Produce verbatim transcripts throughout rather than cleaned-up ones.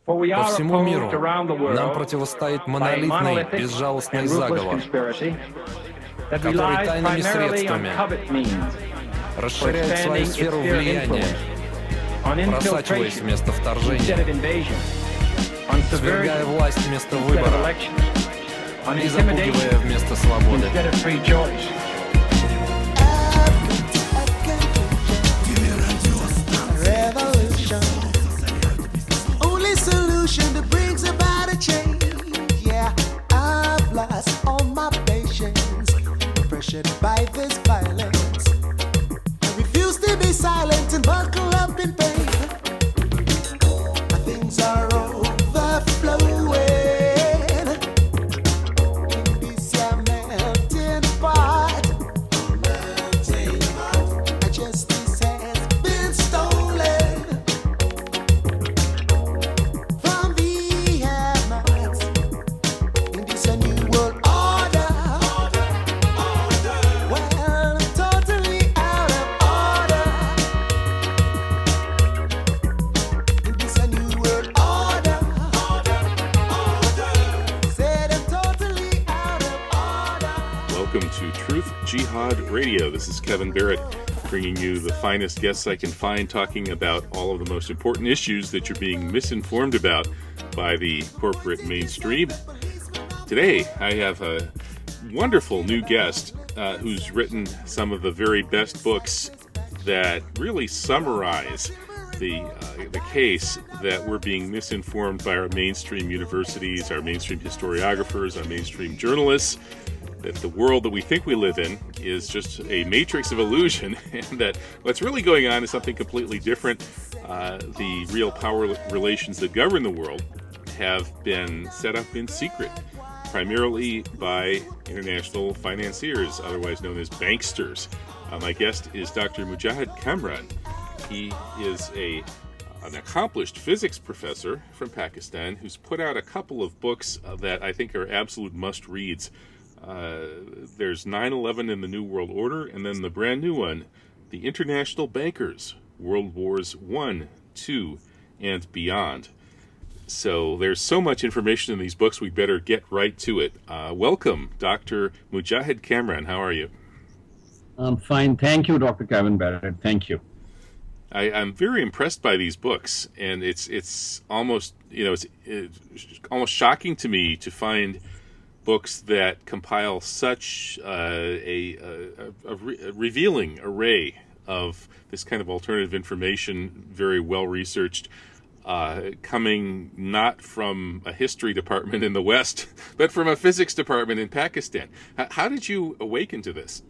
По всему миру нам противостоит монолитный, безжалостный заговор, который тайными средствами расширяет свою сферу влияния, просачиваясь вместо вторжения, свергая власть вместо выбора и запугивая вместо свободы. By this violence, I refuse to be silent and buckle up in pain. Things are overflowing in this melting pot. My justice has been stolen from the have-nots in this new world order. Welcome to Truth Jihad Radio. This is Kevin Barrett, bringing you the finest guests I can find, talking about all of the most important issues that you're being misinformed about by the corporate mainstream. Today, I have a wonderful new guest uh, who's written some of the very best books that really summarize the uh, the case that we're being misinformed by our mainstream universities, our mainstream historiographers, our mainstream journalists, that the world that we think we live in is just a matrix of illusion, and that what's really going on is something completely different. Uh, the real power relations that govern the world have been set up in secret, primarily by international financiers, otherwise known as banksters. Uh, my guest is Doctor Mujahid Kamran. He is a an accomplished physics professor from Pakistan who's put out a couple of books uh, that I think are absolute must-reads. Uh, there's nine eleven in the New World Order, and then the brand new one, The International Bankers, World Wars One, Two, and Beyond. So there's so much information in these books, we better get right to it. Uh, welcome, Doctor Mujahid Kamran. How are you? I'm fine. Thank you, Doctor Kevin Barrett. Thank you. I, I'm very impressed by these books, and it's it's almost, you know, it's, it's almost shocking to me to find books that compile such uh, a, a, a, re- a revealing array of this kind of alternative information, very well researched, uh, coming not from a history department in the West, but from a physics department in Pakistan. H- how did you awaken to this?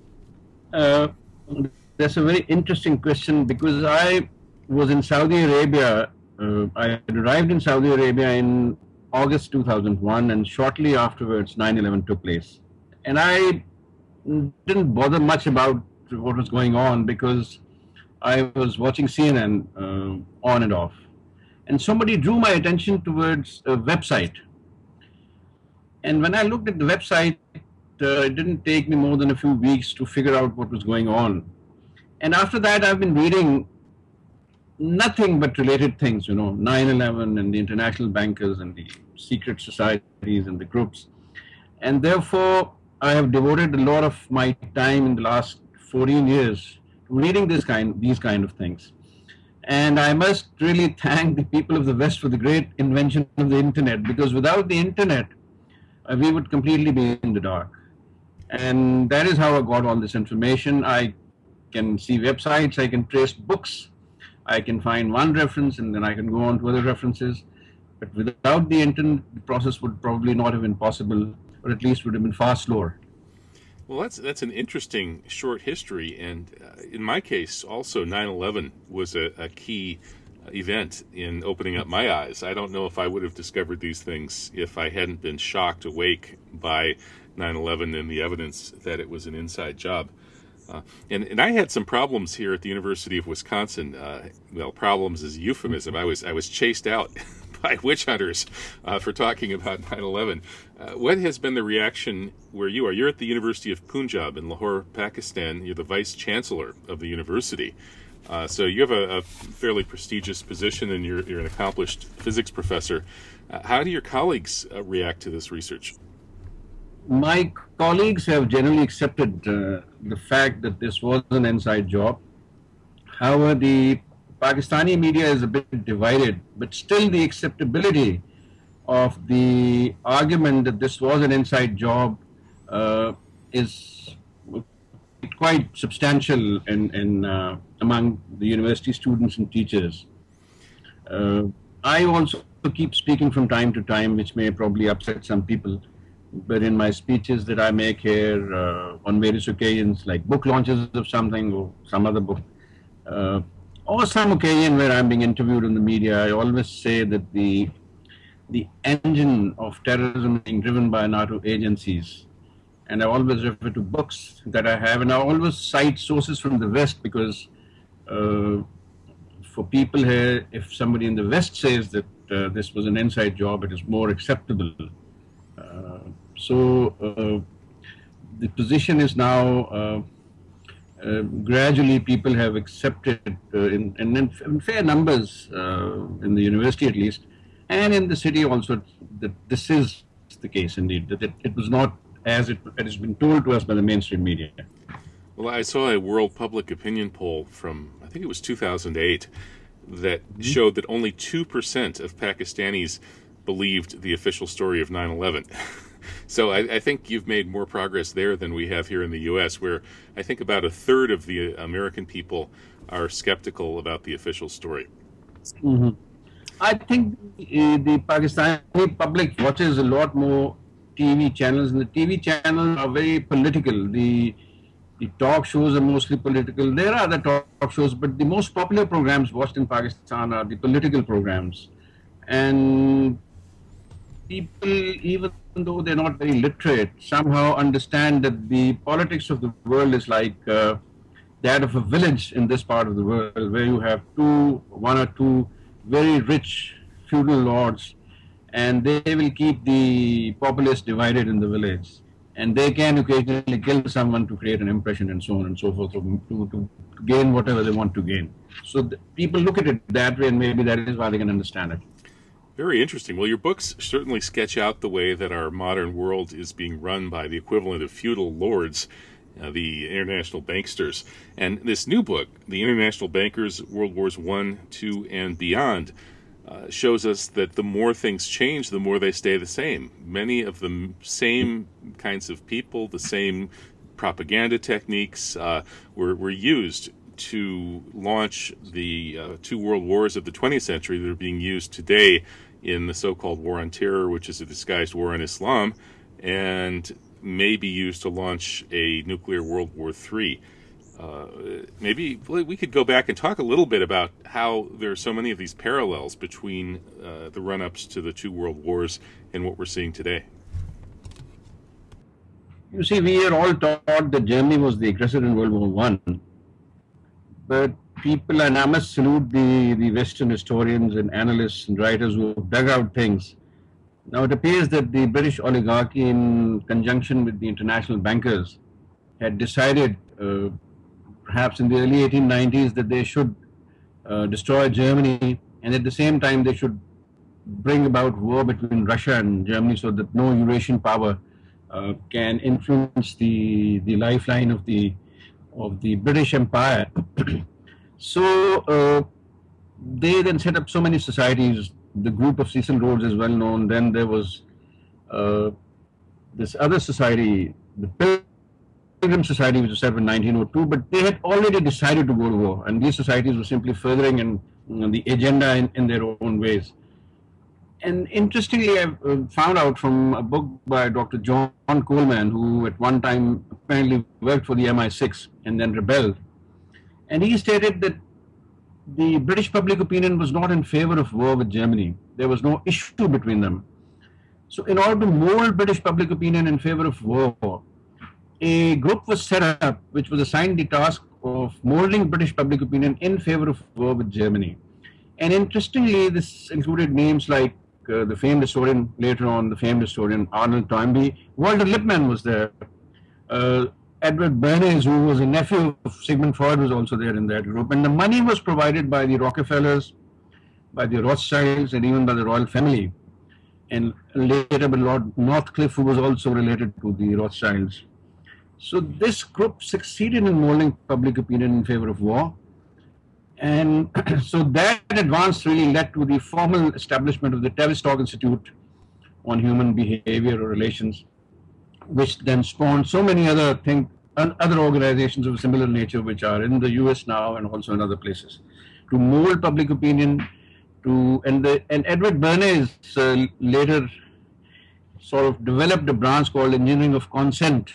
Uh, that's a very interesting question, because I was in Saudi Arabia. Uh, I had arrived in Saudi Arabia in August two thousand one, and shortly afterwards nine eleven took place. And I didn't bother much about what was going on because I was watching C N N uh, on and off. And somebody drew my attention towards a website. And when I looked at the website, uh, it didn't take me more than a few weeks to figure out what was going on. And after that, I've been reading nothing but related things, you know, nine eleven and the international bankers and the secret societies and the groups. And therefore, I have devoted a lot of my time in the last fourteen years to reading this kind, these kind of things. And I must really thank the people of the West for the great invention of the internet, because without the internet, uh, we would completely be in the dark. And that is how I got all this information. I can see websites, I can trace books, I can find one reference and then I can go on to other references. But without the internet, the process would probably not have been possible, or at least would have been far slower. Well, that's that's an interesting short history, and uh, in my case, also nine eleven was a, a key event in opening up my eyes. I don't know if I would have discovered these things if I hadn't been shocked awake by nine eleven and the evidence that it was an inside job. Uh, and, and I had some problems here at the University of Wisconsin. Uh, well, problems is a euphemism. I was I was chased out by witch hunters uh, for talking about nine eleven. Uh, what has been the reaction where you are? You're at the University of Punjab in Lahore, Pakistan. You're the vice chancellor of the university. Uh, so you have a, a fairly prestigious position, and you're, you're an accomplished physics professor. Uh, how do your colleagues uh, react to this research? My colleagues have generally accepted uh, the fact that this was an inside job. However, the Pakistani media is a bit divided, but still the acceptability of the argument that this was an inside job uh, is quite substantial in, in uh, among the university students and teachers. Uh, I also keep speaking from time to time, which may probably upset some people, but in my speeches that I make here uh, on various occasions, like book launches of something or some other book, uh, or some occasion where I'm being interviewed in the media, I always say that the the engine of terrorism is being driven by NATO agencies. And I always refer to books that I have, and I always cite sources from the West, because uh, for people here, if somebody in the West says that uh, this was an inside job, it is more acceptable. Uh, so uh, the position is now, uh, uh, gradually people have accepted uh, in, in, in fair numbers, uh, in the university at least, and in the city also, that this is the case indeed, that it, it was not as it, it has been told to us by the mainstream media. Well, I saw a World Public Opinion poll from, I think it was two thousand eight, that mm-hmm. showed that only two percent of Pakistanis believed the official story of nine eleven. So I, I think you've made more progress there than we have here in the U S, where I think about a third of the American people are skeptical about the official story. Mm-hmm. I think uh, the Pakistani public watches a lot more T V channels, and the T V channels are very political. The the talk shows are mostly political. There are other talk shows, but the most popular programs watched in Pakistan are the political programs. And people, even though they're not very literate, somehow understand that the politics of the world is like uh, that of a village in this part of the world, where you have two, one or two very rich feudal lords, and they will keep the populace divided in the village. And they can occasionally kill someone to create an impression and so on and so forth, to, to, to gain whatever they want to gain. So the, people look at it that way, and maybe that is why they can understand it. Very interesting. Well, your books certainly sketch out the way that our modern world is being run by the equivalent of feudal lords, uh, the international banksters. And this new book, The International Bankers, World Wars One, Two, and Beyond, Uh, shows us that the more things change, the more they stay the same. Many of the same kinds of people, the same propaganda techniques uh, were, were used to launch the uh, two world wars of the twentieth century that are being used today in the so-called War on Terror, which is a disguised war on Islam, and may be used to launch a nuclear World War Three. Uh, maybe we could go back and talk a little bit about how there are so many of these parallels between uh, the run-ups to the two world wars and what we're seeing today. You see, we are all taught that Germany was the aggressor in World War One, but people, and I must salute the, the Western historians and analysts and writers who have dug out things. Now it appears that the British oligarchy, in conjunction with the international bankers, had decided uh, perhaps in the early eighteen nineties that they should uh, destroy Germany, and at the same time they should bring about war between Russia and Germany, so that no Eurasian power uh, can influence the the lifeline of the of the British Empire. So uh, they then set up so many societies. The group of Cecil Rhodes is well known. Then there was uh, this other society, the Pilgrim Society, which was set up in nineteen oh two, but they had already decided to go to war, and these societies were simply furthering in, in the agenda in, in their own ways. And interestingly, I uh, found out from a book by Doctor John Coleman, who at one time apparently worked for the M I six and then rebelled, and he stated that the British public opinion was not in favor of war with Germany. There was no issue between them. So in order to mold British public opinion in favor of war, a group was set up which was assigned the task of molding British public opinion in favor of war with Germany. And interestingly, this included names like uh, the famed historian, later on the famed historian Arnold Toynbee. Walter Lippmann was there. Uh, Edward Bernays, who was a nephew of Sigmund Freud, was also there in that group. And the money was provided by the Rockefellers, by the Rothschilds, and even by the royal family. And later by Lord Northcliffe, who was also related to the Rothschilds. So this group succeeded in molding public opinion in favor of war. And so that advance really led to the formal establishment of the Tavistock Institute on Human Behavior or Relations, which then spawned so many other things, other organizations of a similar nature, which are in the U S now and also in other places, to mold public opinion. To and the and Edward Bernays uh, later sort of developed a branch called engineering of consent,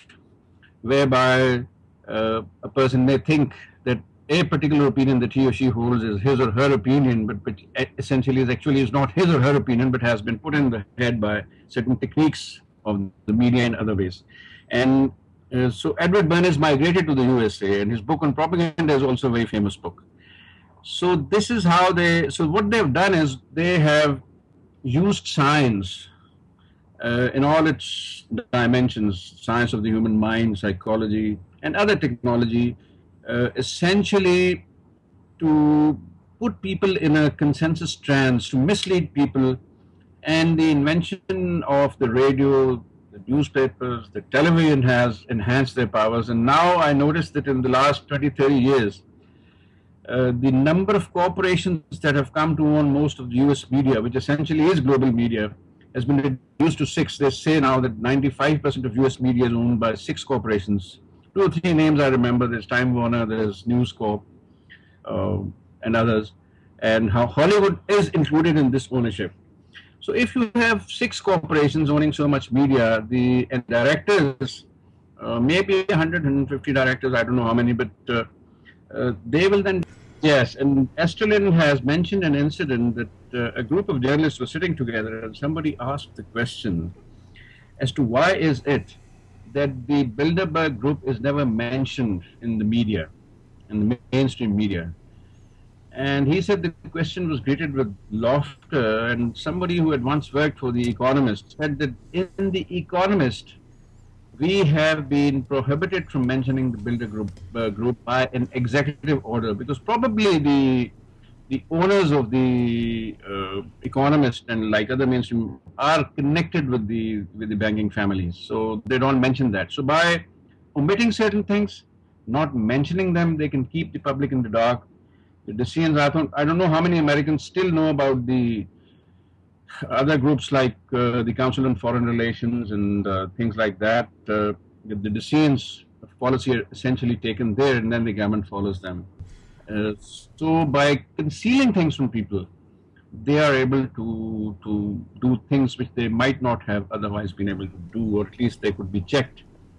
whereby uh, a person may think that a particular opinion that he or she holds is his or her opinion, but, but essentially is actually is not his or her opinion, but has been put in the head by certain techniques of the media in other ways. And uh, so Edward Bernays migrated to the U S A, and his book on propaganda is also a very famous book. So this is how they, so what they've done is they have used science uh, in all its dimensions, science of the human mind, psychology, and other technology, uh, essentially to put people in a consensus trance, to mislead people. And the invention of the radio, the newspapers, the television has enhanced their powers. And now I noticed that in the last twenty, thirty years, Uh, the number of corporations that have come to own most of the U S media, which essentially is global media, has been reduced to six. They say now that ninety-five percent of U S media is owned by six corporations. Two or three names I remember. There's Time Warner, there's News Corp, uh, and others. And how Hollywood is included in this ownership. So if you have six corporations owning so much media, the and directors, uh, maybe one hundred, one hundred fifty directors, I don't know how many, but uh, uh, they will then. Yes, and Esterlin has mentioned an incident that uh, a group of journalists were sitting together and somebody asked the question as to why is it that the Bilderberg group is never mentioned in the media, in the mainstream media. And he said the question was greeted with laughter, and somebody who had once worked for The Economist said that in The Economist, we have been prohibited from mentioning the Bilderberg group, uh, group by an executive order, because probably the the owners of the uh, Economist and like other mainstream are connected with the with the banking families, so they don't mention that. So by omitting certain things, not mentioning them, they can keep the public in the dark. The dissents, I don't, I don't know how many Americans still know about the other groups like uh, the Council on Foreign Relations and uh, things like that. Uh, the dissents of policy are essentially taken there, and then the government follows them. Uh, so by concealing things from people, they are able to to do things which they might not have otherwise been able to do, or at least they could be checked,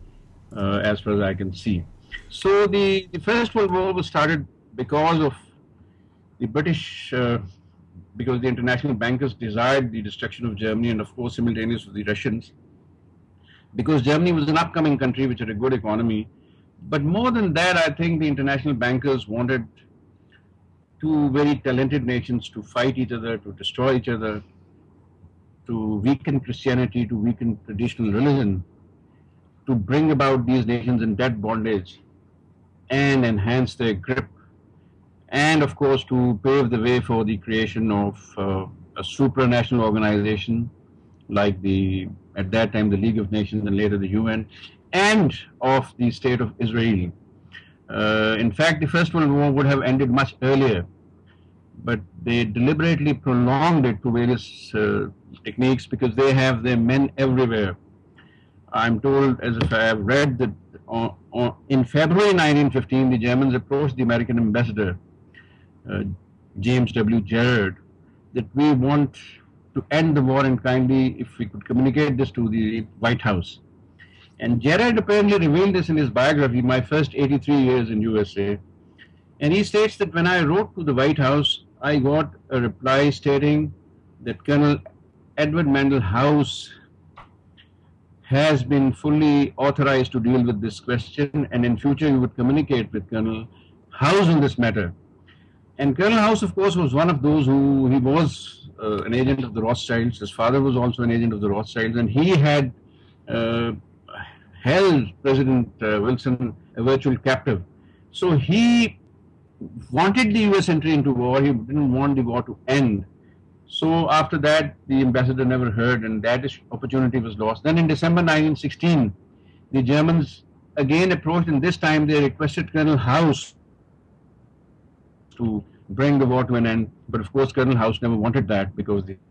uh, as far as I can see. So the, the First World War was started because of the British, uh, because the international bankers desired the destruction of Germany, and of course simultaneously with the Russians, because Germany was an upcoming country which had a good economy. But more than that, I think the international bankers wanted two very talented nations to fight each other, to destroy each other, to weaken Christianity, to weaken traditional religion, to bring about these nations in debt bondage and enhance their grip, and of course to pave the way for the creation of uh, a supranational organization like the, at that time, the League of Nations and later the U N, and of the State of Israel. Uh, in fact, the First World War would have ended much earlier, but they deliberately prolonged it to various uh, techniques because they have their men everywhere. I'm told, as if I have read, that on, on, in February nineteen fifteen, the Germans approached the American ambassador, Uh, James W. Gerard, that we want to end the war, and kindly if we could communicate this to the White House. And Gerard apparently revealed this in his biography, My First eighty-three Years in U S A. And he states that when I wrote to the White House, I got a reply stating that Colonel Edward Mandell House has been fully authorized to deal with this question, and in future you would communicate with Colonel House on this matter. And Colonel House, of course, was one of those who, he was uh, an agent of the Rothschilds. His father was also an agent of the Rothschilds, and he had uh, held President uh, Wilson a virtual captive. So he wanted the U S entry into war. He didn't want the war to end. So after that, the ambassador never heard, and that opportunity was lost. Then in December nineteen sixteen, the Germans again approached, and this time they requested Colonel House to bring the war to an end. But of course, Colonel House never wanted that, because the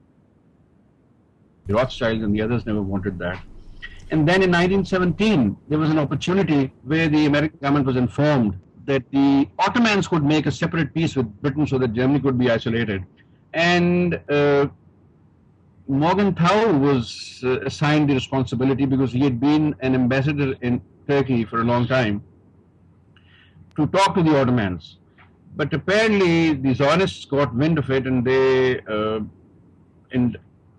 Rothschilds and the others never wanted that. And then in nineteen seventeen, there was an opportunity where the American government was informed that the Ottomans could make a separate peace with Britain so that Germany could be isolated. And uh, Morgenthau was uh, assigned the responsibility, because he had been an ambassador in Turkey for a long time, to talk to the Ottomans. But apparently the Zionists got wind of it, and they, uh, and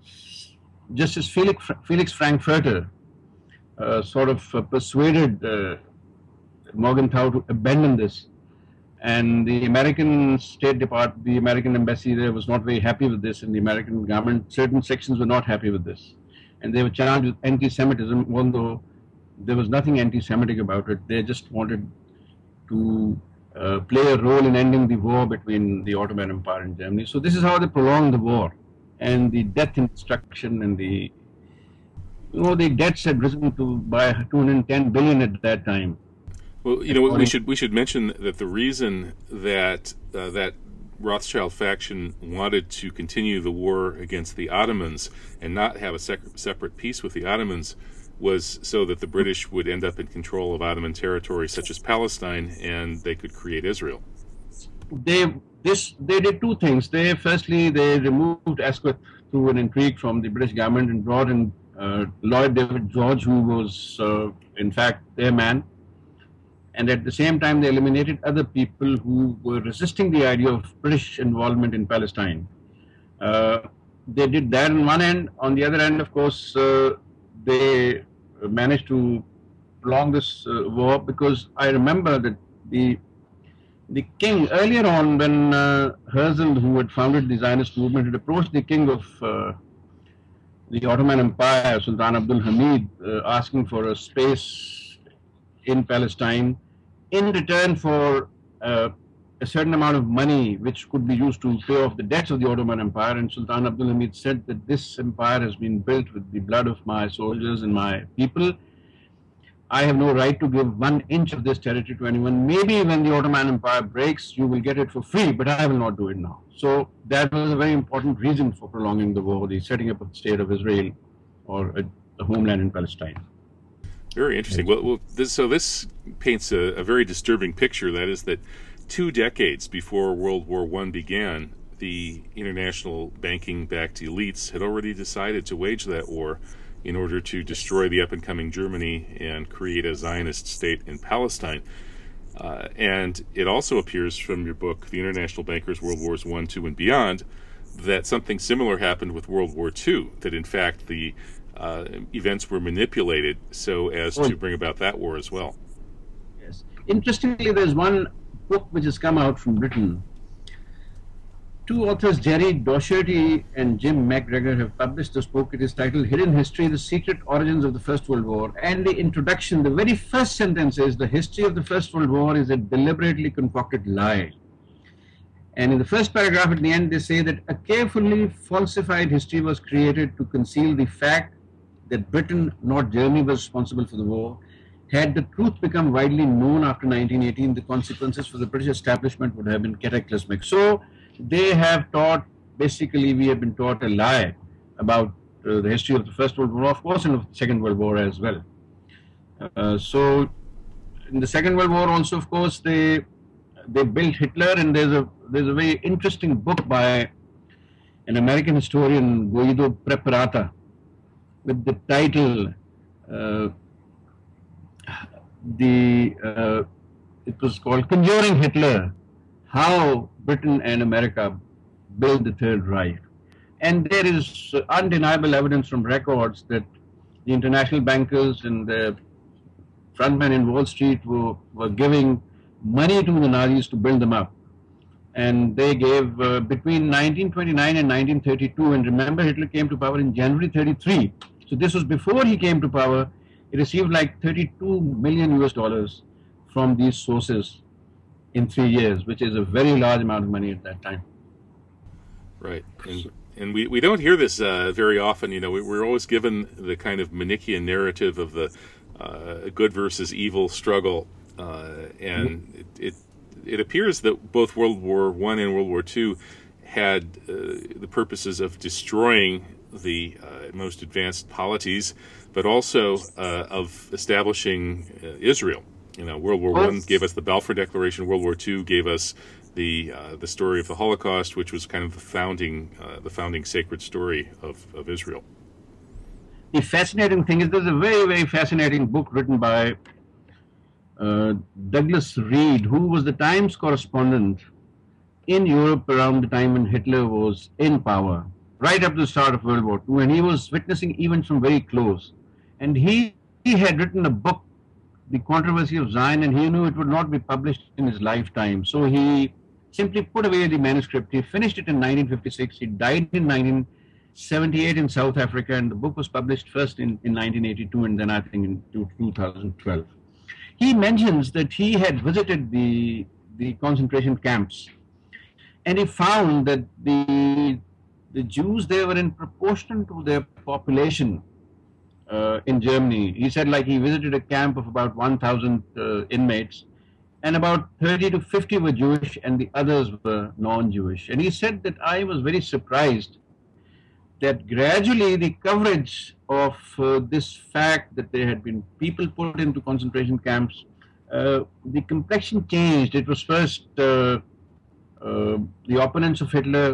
Justice Felix, Felix Frankfurter uh, sort of uh, persuaded uh, Morgenthau to abandon this. And the American State Department, the American embassy there was not very happy with this, and the American government, certain sections were not happy with this. And they were charged with anti-Semitism, although there was nothing anti-Semitic about it. They just wanted to uh, play a role in ending the war between the Ottoman Empire and Germany. So this is how they prolonged the war. And the death and destruction and the, you know, the debts had risen to by two hundred ten billion at that time. Well, you know, we should we should mention that the reason that uh, that Rothschild faction wanted to continue the war against the Ottomans and not have a sec separate peace with the Ottomans was so that the British would end up in control of Ottoman territory such as Palestine, and they could create Israel. They this they did two things. They firstly they removed Asquith through an intrigue from the British government and brought in uh, Lloyd David George, who was uh, in fact their man. And at the same time, they eliminated other people who were resisting the idea of British involvement in Palestine. Uh, they did that on one end. On the other end, of course, uh, they managed to prolong this uh, war, because I remember that the the king, earlier on when uh, Herzl, who had founded the Zionist movement, had approached the king of uh, the Ottoman Empire, Sultan Abdul Hamid, uh, asking for a space in Palestine in return for uh, a certain amount of money which could be used to pay off the debts of the Ottoman Empire. And Sultan Abdul Hamid said that this empire has been built with the blood of my soldiers and my people. I have no right to give one inch of this territory to anyone. Maybe when the Ottoman Empire breaks, you will get it for free, but I will not do it now. So that was a very important reason for prolonging the war, the setting up of the state of Israel, or a, a homeland in Palestine. Very interesting. Well, well this, so this paints a, a very disturbing picture. That is that two decades before World War One began, the international banking-backed elites had already decided to wage that war in order to destroy the up-and-coming Germany and create a Zionist state in Palestine. Uh, and it also appears from your book, The International Bankers, World Wars One, Two, and Beyond, that something similar happened with World War Two, that in fact the Uh, events were manipulated so as to bring about that war as well. Yes. Interestingly, there's one book which has come out from Britain. Two authors, Jerry Docherty and Jim McGregor, have published this book. It is titled Hidden History, The Secret Origins of the First World War. And the introduction, the very first sentence is, the history of the First World War is a deliberately concocted lie. And in the first paragraph at the end, they say that a carefully falsified history was created to conceal the fact that Britain, not Germany, was responsible for the war. Had the truth become widely known after nineteen eighteen, the consequences for the British establishment would have been cataclysmic. So they have taught, basically we have been taught a lie about uh, the history of the First World War, of course, and of the Second World War as well. Uh, so in the Second World War also, of course, they they built Hitler, and there's a there's a very interesting book by an American historian, Guido Preparata, with the title, uh, the uh, it was called Conjuring Hitler, How Britain and America Built the Third Reich. And there is undeniable evidence from records that the international bankers and the frontmen in Wall Street were, were giving money to the Nazis to build them up. And they gave uh, between nineteen twenty-nine and nineteen thirty-two, and remember Hitler came to power in January thirty-three. So this was before he came to power. He received like thirty-two million U S dollars from these sources in three years, which is a very large amount of money at that time. Right. And, and we, we don't hear this uh, very often. You know, we, we're always given the kind of Manichaean narrative of the uh, good versus evil struggle. Uh, and it, it it appears that both World War One and World War Two had uh, the purposes of destroying the uh, most advanced polities, but also uh, of establishing uh, Israel. You know, World War One gave us the Balfour Declaration. World War Two gave us the uh, the story of the Holocaust, which was kind of the founding uh, the founding sacred story of, of Israel. The fascinating thing is, there's a very very fascinating book written by uh, Douglas Reed, who was the Times correspondent in Europe around the time when Hitler was in power, right up to the start of World War Two, and he was witnessing events from very close. And he, he had written a book, The Controversy of Zion, and he knew it would not be published in his lifetime. So he simply put away the manuscript. He finished it in nineteen fifty-six. He died in nineteen seventy-eight in South Africa, and the book was published first in, in nineteen eighty-two and then I think in two thousand twelve. He mentions that he had visited the, the concentration camps, and he found that the, the Jews there were in proportion to their population uh, in Germany. He said, like, he visited a camp of about one thousand uh, inmates, and about thirty to fifty were Jewish and the others were non-Jewish. And he said that I was very surprised that gradually the coverage of uh, this fact that there had been people put into concentration camps, uh, the complexion changed. It was first uh, uh, the opponents of Hitler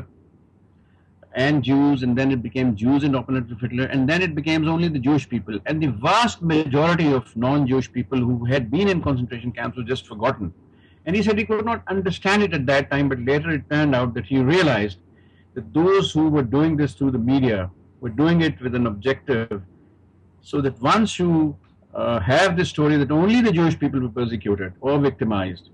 and Jews, and then it became Jews and opponents of Hitler, and then it became only the Jewish people. And the vast majority of non-Jewish people who had been in concentration camps were just forgotten. And he said he could not understand it at that time, but later it turned out that he realized that those who were doing this through the media were doing it with an objective, so that once you uh, have this story that only the Jewish people were persecuted or victimized,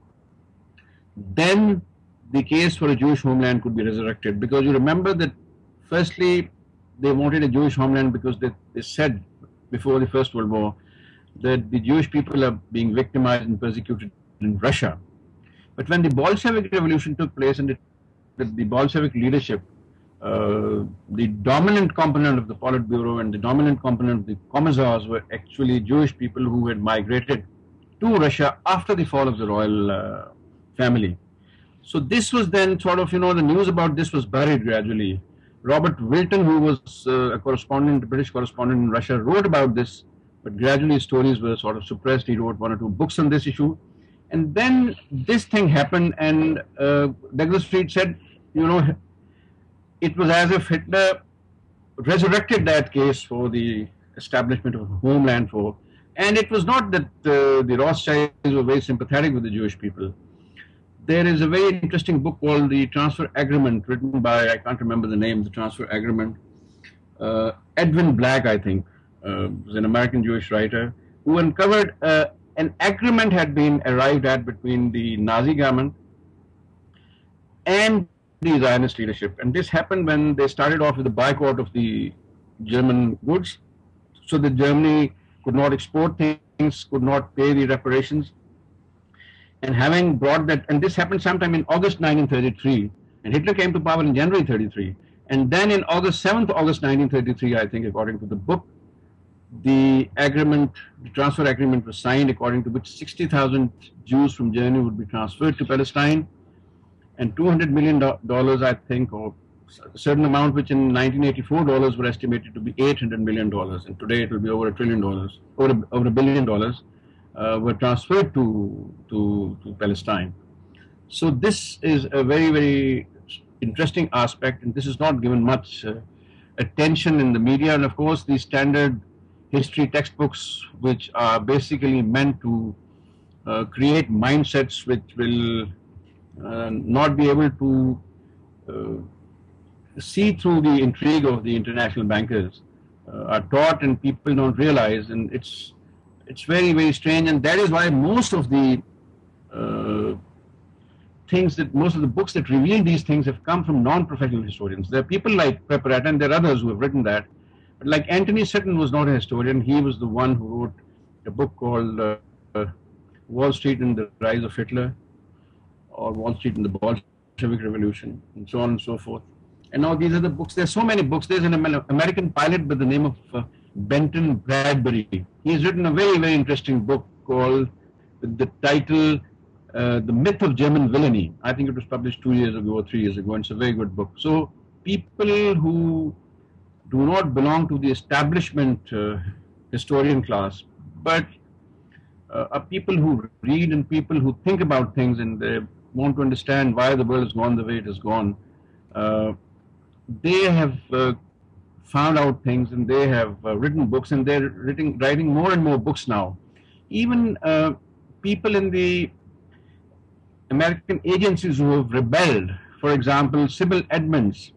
then the case for a Jewish homeland could be resurrected. Because you remember that firstly they wanted a Jewish homeland because they, they said before the First World War that the Jewish people are being victimized and persecuted in Russia. But when the Bolshevik Revolution took place and it, the, the Bolshevik leadership, uh, the dominant component of the Politburo and the dominant component of the Commissars were actually Jewish people who had migrated to Russia after the fall of the royal uh, family. So this was then sort of, you know, the news about this was buried gradually. Robert Wilton, who was uh, a correspondent, a British correspondent in Russia, wrote about this, but gradually stories were sort of suppressed. He wrote one or two books on this issue. And then this thing happened, and uh, Douglas Reed said, you know, it was as if Hitler resurrected that case for the establishment of a homeland for, and it was not that uh, the Rothschilds were very sympathetic with the Jewish people. There is a very interesting book called The Transfer Agreement, written by, I can't remember the name, The Transfer Agreement. Uh, Edwin Black, I think, uh, was an American Jewish writer, who uncovered uh, an agreement had been arrived at between the Nazi government and the Zionist leadership. And this happened when they started off with a boycott of the German goods, so that Germany could not export things, could not pay the reparations. And having brought that, and this happened sometime in August nineteen thirty-three, and Hitler came to power in January thirty-three. And then in August, seventh August nineteen thirty-three, I think, according to the book, the agreement, the transfer agreement was signed, according to which sixty thousand Jews from Germany would be transferred to Palestine, and two hundred million dollars, I think, or a certain amount, which in nineteen eighty-four dollars were estimated to be eight hundred million dollars, and today it will be over a trillion dollars, over a, over a billion dollars, uh, were transferred to, to, to Palestine. So this is a very, very interesting aspect, and this is not given much uh, attention in the media. And of course, the standard history textbooks, which are basically meant to uh, create mindsets which will uh, not be able to uh, see through the intrigue of the international bankers, uh, are taught and people don't realize, and it's it's very, very strange. And that is why most of the uh, things that, most of the books that reveal these things have come from non-professional historians. There are people like Pepperat, and there are others who have written that, But like Anthony Sutton was not a historian. He was the one who wrote a book called uh, uh, Wall Street and the Rise of Hitler, or Wall Street and the Bolshevik Revolution, and so on and so forth. And now these are the books. There's so many books. There's an American pilot by the name of uh, Benton Bradbury. He's written a very, very interesting book called, with the title, uh, The Myth of German Villainy. I think it was published two years ago or three years ago, and it's a very good book. So people who do not belong to the establishment uh, historian class, but uh, are people who read and people who think about things, and they want to understand why the world has gone the way it has gone. Uh, they have uh, found out things, and they have uh, written books, and they're writing, writing more and more books now. Even uh, people in the American agencies who have rebelled, for example, Sybil Edmonds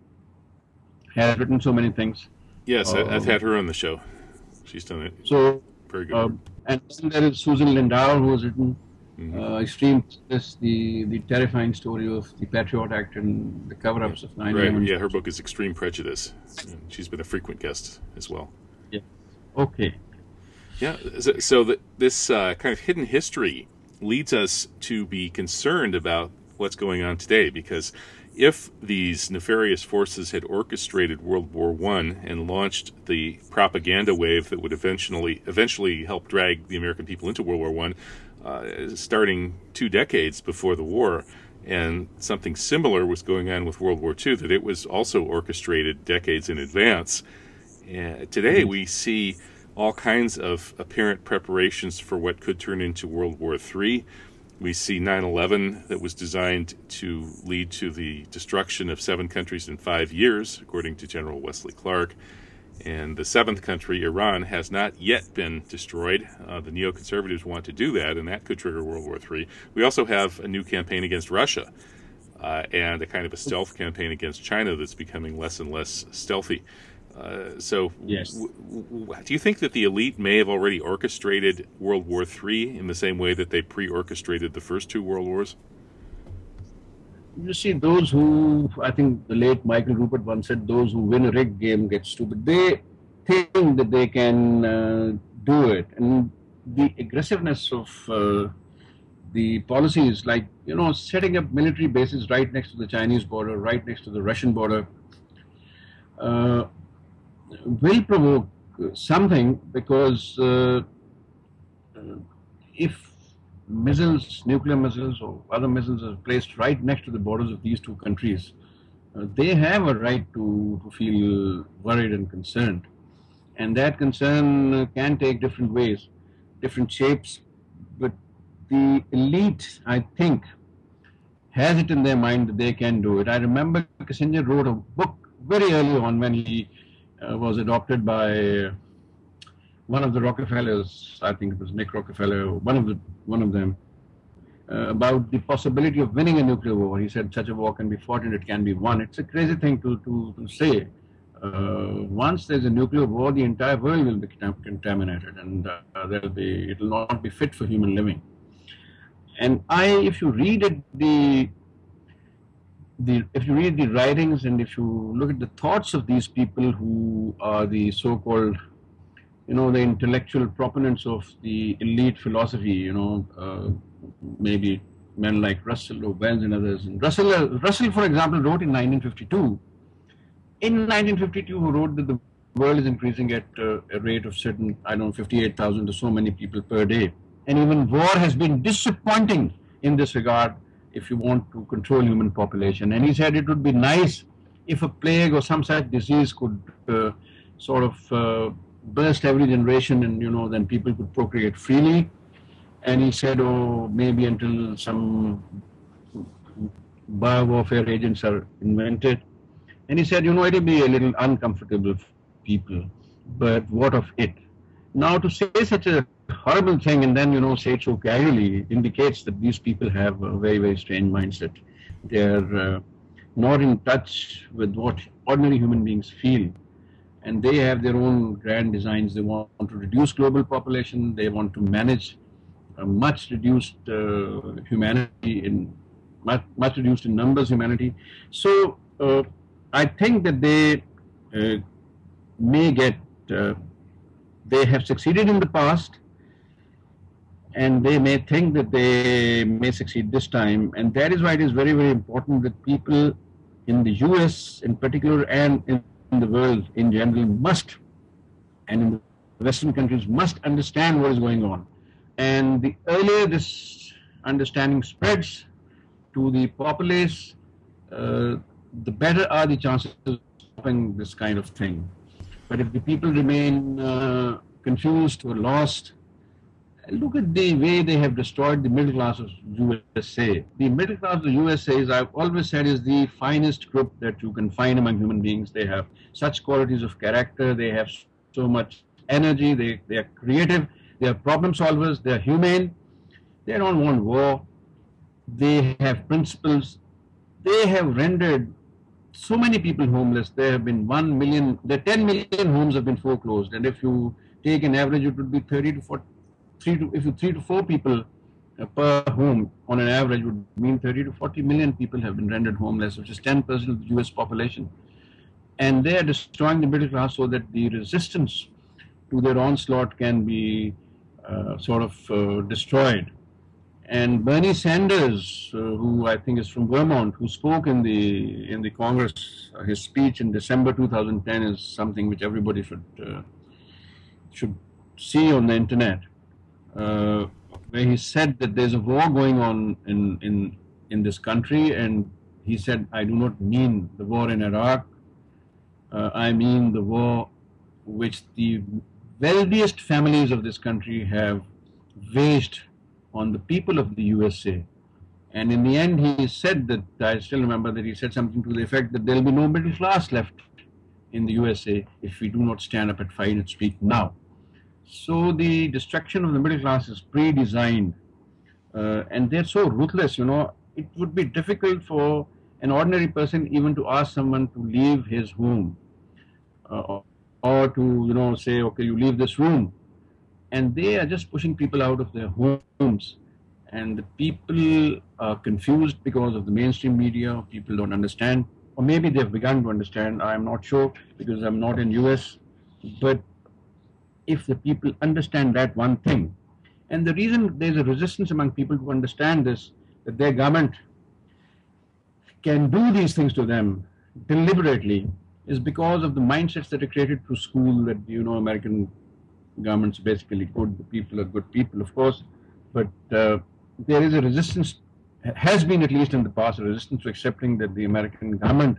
has written so many things. Yes, uh, I've had her on the show. She's done it. So, very good. Uh, and then there is Susan Lindauer, who has written Mm-hmm. Uh, Extreme Justice, the, the terrifying story of the Patriot Act and the cover-ups of nine eleven. Right, yeah, her book is Extreme Prejudice. And she's been a frequent guest as well. Yeah. Okay. Yeah, so, so the, this uh, kind of hidden history leads us to be concerned about what's going on today, because if these nefarious forces had orchestrated World War One and launched the propaganda wave that would eventually eventually help drag the American people into World War One, Uh, starting two decades before the war, and something similar was going on with World War Two, that it was also orchestrated decades in advance. Uh, today we see all kinds of apparent preparations for what could turn into World War Three. We see nine eleven that was designed to lead to the destruction of seven countries in five years, according to General Wesley Clark. And the seventh country, Iran, has not yet been destroyed. Uh, the neoconservatives want to do that, and that could trigger World War Three. We also have a new campaign against Russia, uh, and a kind of a stealth campaign against China that's becoming less and less stealthy. Uh, so, yes. w- w- do you think that the elite may have already orchestrated World War Three in the same way that they pre-orchestrated the first two world wars? You see, those who, I think the late Michael Rupert once said, those who win a rigged game get stupid. They think that they can uh, do it. And the aggressiveness of uh, the policies, like, you know, setting up military bases right next to the Chinese border, right next to the Russian border, uh, will provoke something, because uh, if missiles, nuclear missiles or other missiles are placed right next to the borders of these two countries, uh, they have a right to, to feel worried and concerned. And that concern uh, can take different ways, different shapes. But the elite, I think, has it in their mind that they can do it. I remember Kissinger wrote a book very early on when he uh, was adopted by one of the Rockefellers, I think it was Nick Rockefeller, one of the one of them, uh, about the possibility of winning a nuclear war. He said such a war can be fought and it can be won. It's a crazy thing to to, to say. Uh, once there's a nuclear war, the entire world will be contaminated, and uh, there'll be it will not be fit for human living. And I, if you read it, the the if you read the writings and if you look at the thoughts of these people who are the so-called, you know, the intellectual proponents of the elite philosophy, you know, uh, maybe men like Russell or Wells and others. And Russell, uh, Russell, for example, wrote in nineteen fifty-two. In nineteen fifty-two, he wrote that the world is increasing at uh, a rate of certain, I don't know, fifty-eight thousand or so many people per day. And even war has been disappointing in this regard if you want to control human population. And he said it would be nice if a plague or some such disease could uh, sort of uh, burst every generation, and, you know, then people could procreate freely. And he said, oh, maybe until some biowarfare agents are invented. And he said, you know, it'll be a little uncomfortable for people, but what of it? Now, to say such a horrible thing and then, you know, say it so casually indicates that these people have a very, very strange mindset. They're uh, not in touch with what ordinary human beings feel. And they have their own grand designs. They want to reduce global population. They want to manage a much reduced uh, humanity, in much, much reduced in numbers humanity. So uh, I think that they uh, may get, uh, they have succeeded in the past, and they may think that they may succeed this time. And that is why it is very, very important that people in the U S in particular and in the world in general must, and in the Western countries must understand what is going on. And the earlier this understanding spreads to the populace, uh, the better are the chances of stopping this kind of thing. But if the people remain uh, confused or lost, look at the way they have destroyed the middle class of U S A. The middle class of the U S A, as I've always said, is the finest group that you can find among human beings. They have such qualities of character, they have so much energy, they, they are creative, they are problem solvers, they are humane, they don't want war, they have principles, they have rendered so many people homeless. There have been one million, the ten million homes have been foreclosed, and if you take an average, it would be thirty to forty. Three to, if you three to four people uh, per home on an average would mean thirty to forty million people have been rendered homeless, which is ten percent of the U S population. And they are destroying the middle class so that the resistance to their onslaught can be uh, sort of uh, destroyed. And Bernie Sanders, uh, who I think is from Vermont, who spoke in the in the Congress, uh, his speech in December two thousand ten is something which everybody should uh, should see on the internet. Uh, where he said that there's a war going on in, in, in this country, and he said, I do not mean the war in Iraq, uh, I mean the war which the wealthiest families of this country have waged on the people of the U S A. And in the end he said that, I still remember that he said something to the effect that there will be no middle class left in the U S A if we do not stand up and fight and speak now. So the destruction of the middle class is pre-designed, uh, and they're so ruthless, you know, it would be difficult for an ordinary person even to ask someone to leave his home, uh, or to, you know, say, okay, you leave this room. And they are just pushing people out of their homes, and the people are confused because of the mainstream media. People don't understand, or maybe they've begun to understand, I'm not sure because I'm not in U S, but if the people understand that one thing. And the reason there's a resistance among people to understand this, that their government can do these things to them deliberately, is because of the mindsets that are created through school, that, you know, American government's basically good, the people are good people, of course, but uh, there is a resistance, has been at least in the past, a resistance to accepting that the American government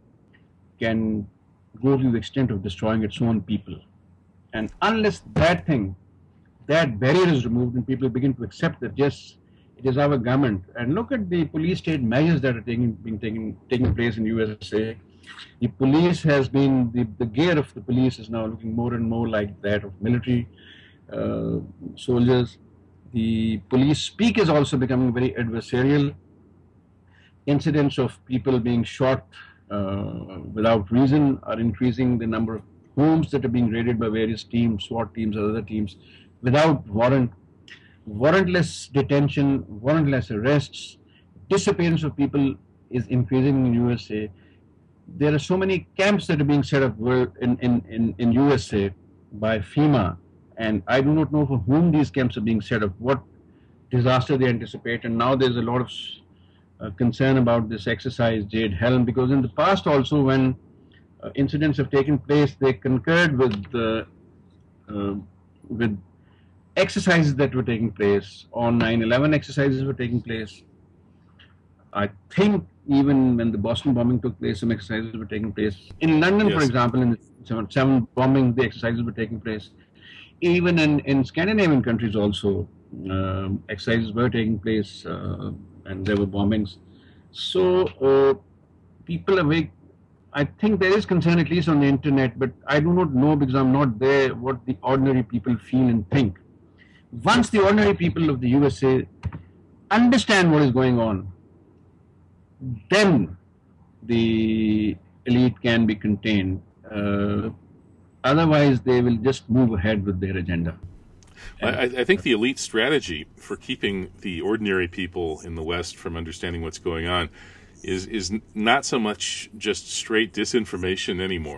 can go to the extent of destroying its own people. And unless that thing, that barrier is removed and people begin to accept that, yes, it is our government. And look at the police state measures that are taking, being taken, taking place in U S A. The police has been, the, the gear of the police is now looking more and more like that of military uh, soldiers. The police speak is also becoming very adversarial. Incidents of people being shot uh, without reason are increasing. The number of homes that are being raided by various teams, SWAT teams or other teams, without warrant, warrantless detention, warrantless arrests, disappearance of people is increasing in U S A. There are so many camps that are being set up in, in, in, in U S A by FEMA, and I do not know for whom these camps are being set up, what disaster they anticipate. And now there's a lot of uh, concern about this exercise Jade Helm, because in the past also when Uh, incidents have taken place, they concurred with uh, uh, with exercises that were taking place. On nine eleven exercises were taking place. I think even when the Boston bombing took place, some exercises were taking place. In London, yes. For example, in the seven bombing, the exercises were taking place. Even in, in Scandinavian countries also, uh, exercises were taking place uh, and there were bombings. So uh, people are very, I think there is concern, at least on the internet, but I do not know, because I'm not there, what the ordinary people feel and think. Once the ordinary people of the U S A understand what is going on, then the elite can be contained. Uh, otherwise, they will just move ahead with their agenda. I, I think the elite strategy for keeping the ordinary people in the West from understanding what's going on is is not so much just straight disinformation anymore,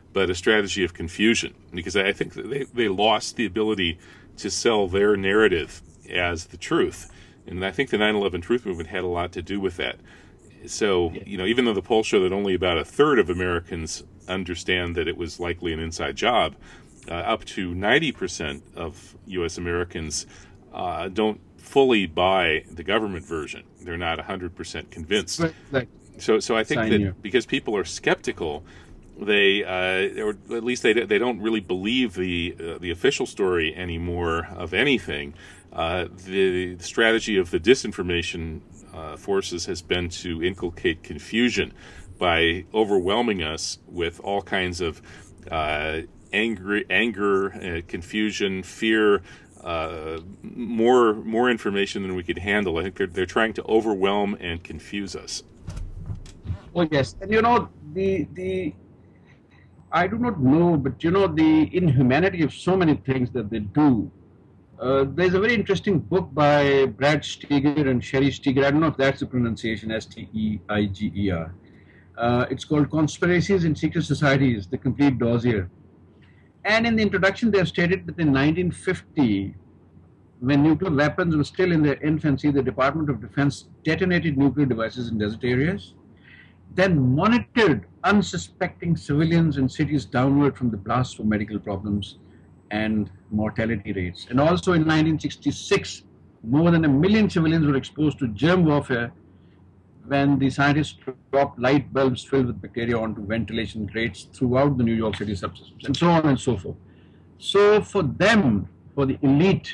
but a strategy of confusion, because I think that they, they lost the ability to sell their narrative as the truth. And I think the nine eleven Truth Movement had a lot to do with that. So, you know, even though the polls show that only about a third of Americans understand that it was likely an inside job, uh, up to ninety percent of U S Americans uh, don't fully buy the government version. They're not one hundred percent convinced. So, so I think that because people are skeptical, they, uh, or at least they they don't really believe the uh, the official story anymore of anything. Uh, the strategy of the disinformation uh, forces has been to inculcate confusion by overwhelming us with all kinds of uh, angry, anger, uh, confusion, fear, uh, more more information than we could handle. I think they're they're trying to overwhelm and confuse us. Oh yes, and you know the the I do not know, but you know the inhumanity of so many things that they do. Uh, there's a very interesting book by Brad Steiger and Sherry Steiger. I don't know if that's the pronunciation, S T E I G E R. Uh, it's called Conspiracies in Secret Societies, The Complete Dossier. And in the introduction, they have stated that in nineteen fifty, when nuclear weapons were still in their infancy, the Department of Defense detonated nuclear devices in desert areas, then monitored unsuspecting civilians in cities downward from the blast for medical problems and mortality rates. And also in nineteen sixty-six, more than a million civilians were exposed to germ warfare when the scientists dropped light bulbs filled with bacteria onto ventilation grates throughout the New York City subsystems, and so on and so forth. So for them, for the elite,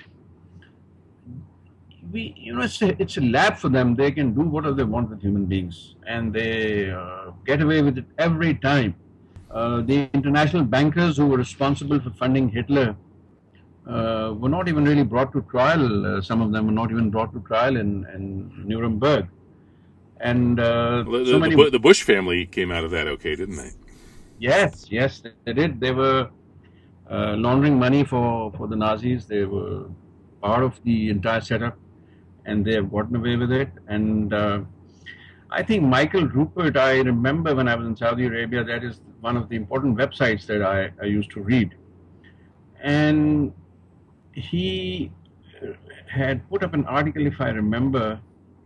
we, you know, it's a, it's a lab for them. They can do whatever they want with human beings, and they uh, get away with it every time. Uh, the international bankers who were responsible for funding Hitler uh, were not even really brought to trial. Uh, some of them were not even brought to trial in, in Nuremberg. And uh, the, so many, the, the Bush family came out of that okay, didn't they? Yes, yes, they did. They were uh, laundering money for, for the Nazis. They were part of the entire setup, and they have gotten away with it. And uh, I think Michael Rupert, I remember when I was in Saudi Arabia, that is one of the important websites that I, I used to read. And he had put up an article, if I remember,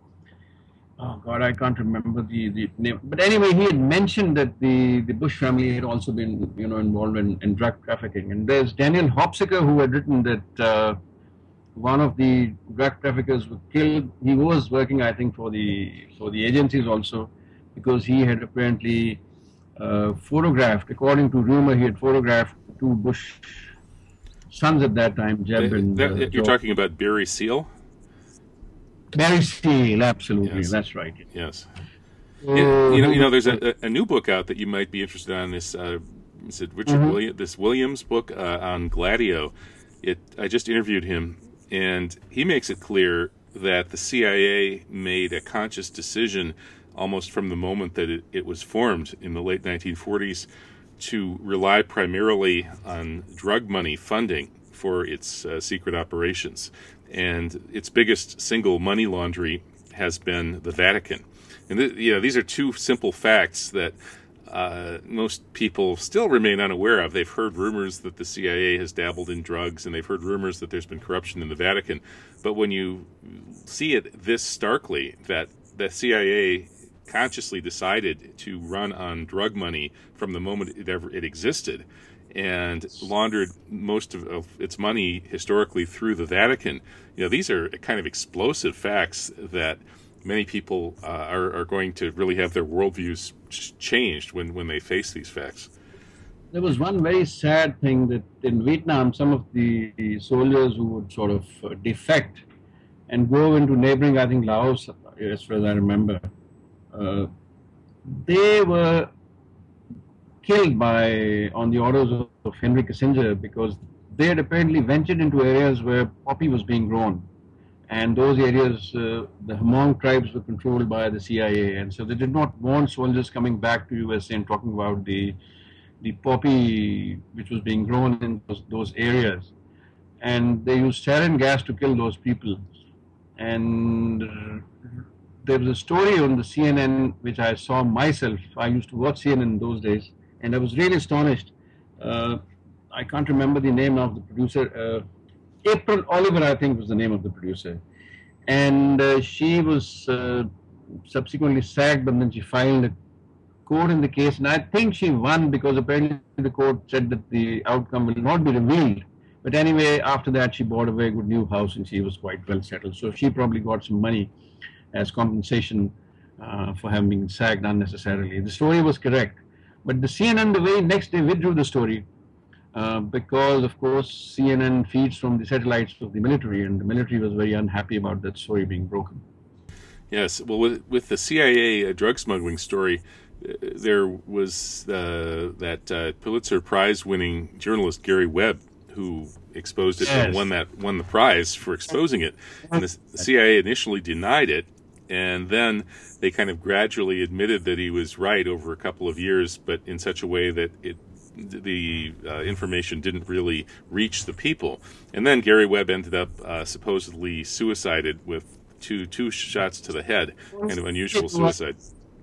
oh God, I can't remember the, the name. But anyway, he had mentioned that the, the Bush family had also been, you know, involved in, in drug trafficking. And there's Daniel Hopsicker, who had written that uh, one of the drug traffickers was killed. He was working, I think, for the for the agencies also, because he had apparently uh, photographed, according to rumor, he had photographed two Bush sons at that time, Jeb that, and that, uh, You're Joe. talking about Barry Seal? Barry Seal, absolutely, Yes. That's right. Yes. Uh, Yeah, you know, you know, there's a, a new book out that you might be interested in. This, uh, is it Richard Mhm. Williams? This Williams book uh, on Gladio. It. I just interviewed him, and he makes it clear that the C I A made a conscious decision, almost from the moment that it, it was formed in the late nineteen forties, to rely primarily on drug money funding for its uh, secret operations, and its biggest single money laundry has been the Vatican. And th- you know, these are two simple facts that uh, most people still remain unaware of. They've heard rumors that the C I A has dabbled in drugs, and they've heard rumors that there's been corruption in the Vatican. But when you see it this starkly, that the C I A consciously decided to run on drug money from the moment it ever it existed, and laundered most of, of its money historically through the Vatican. You know, these are kind of explosive facts that many people uh, are, are going to really have their worldviews ch- changed when, when they face these facts. There was one very sad thing that in Vietnam, some of the soldiers who would sort of uh, defect and go into neighboring, I think, Laos, as far as I remember, uh, they were killed by, on the orders of, of Henry Kissinger, because they had apparently ventured into areas where poppy was being grown. And those areas, uh, the Hmong tribes were controlled by the C I A, and so they did not want soldiers coming back to U S A and talking about the the poppy which was being grown in those, those areas. And they used sarin gas to kill those people. And there was a story on the C N N which I saw myself. I used to watch C N N in those days, and I was really astonished Uh, I can't remember the name of the producer. Uh, April Oliver, I think, was the name of the producer. And uh, she was uh, subsequently sacked, but then she filed a court in the case. And I think she won because apparently the court said that the outcome will not be revealed. But anyway, after that, she bought a very good new house and she was quite well settled. So she probably got some money as compensation uh, for having been sacked unnecessarily. The story was correct. But the C N N, the very next day, withdrew the story. Uh, because, of course, C N N feeds from the satellites of the military, and the military was very unhappy about that story being broken. Yes, well, with, with the C I A uh, drug smuggling story, uh, there was uh, that uh, Pulitzer Prize-winning journalist Gary Webb who exposed it yes. and won that won the prize for exposing it. And the, the C I A initially denied it, and then they kind of gradually admitted that he was right over a couple of years, but in such a way that it. the uh, information didn't really reach the people. And then Gary Webb ended up uh, supposedly suicided with two two shots to the head, kind of unusual suicide.